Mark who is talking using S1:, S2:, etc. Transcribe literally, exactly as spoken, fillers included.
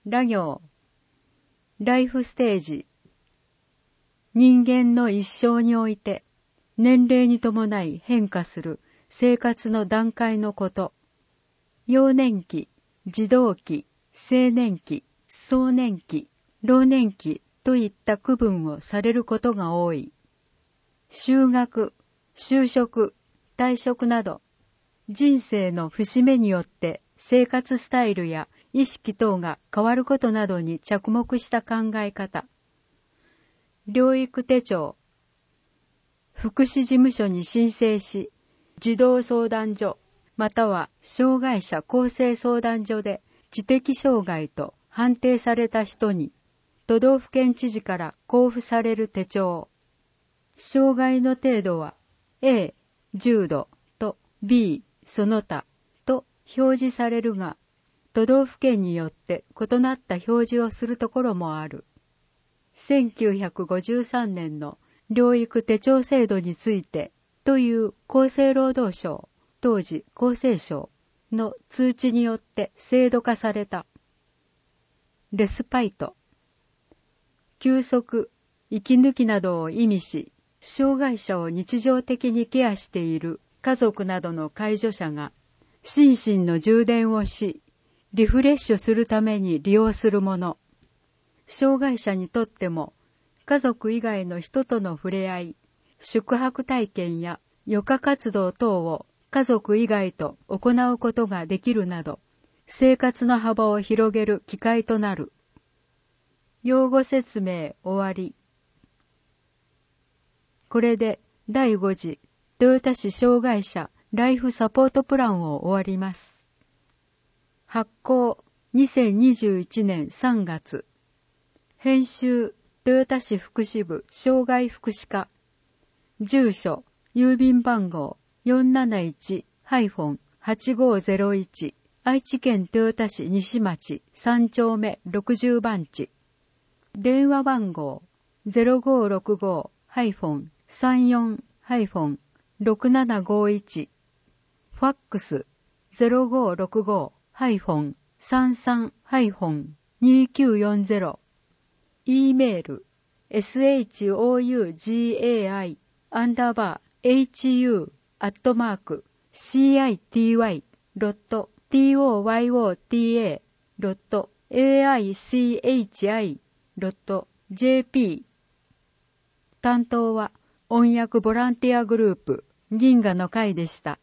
S1: ラ行、ライフステージ、人間の一生において年齢に伴い変化する生活の段階のこと、幼年期、児童期、青年期、壮年期、老年期といった区分をされることが多い。就学、就職、退職など、人生の節目によって生活スタイルや意識等が変わることなどに着目した考え方。療育手帳、福祉事務所に申請し、児童相談所または障害者更生相談所で知的障害と判定された人に、都道府県知事から交付される手帳。障害の程度は A、重度と B、その他と表示されるが、都道府県によって異なった表示をするところもある。せんきゅうひゃくごじゅうさんねんの療育手帳制度についてという厚生労働省、当時厚生省の通知によって制度化された。レスパイト、休息、息抜きなどを意味し、障害者を日常的にケアしている家族などの介助者が心身の充電をし、リフレッシュするために利用するもの。障害者にとっても家族以外の人との触れ合い、宿泊体験や余暇活動等を家族以外と行うことができるなど、生活の幅を広げる機会となる。用語説明終わり。これでだいご次豊田市障害者ライフサポートプランを終わります。発行にせんにじゅういちねんさんがつ。編集豊田市福祉部障害福祉課。住所郵便番号 よんなないち はちごゼロいち 愛知県豊田市西町さんちょうめろくじゅうばんち。電話番号 ゼロごろくご さんよん ろくななごいち。ファックス ゼロごろくご さんさん にきゅうよんゼロ。E メール shougai アンダーバー hu アットマーク city.toyota.aichi.jp。 担当は音訳ボランティアグループ銀河の会でした。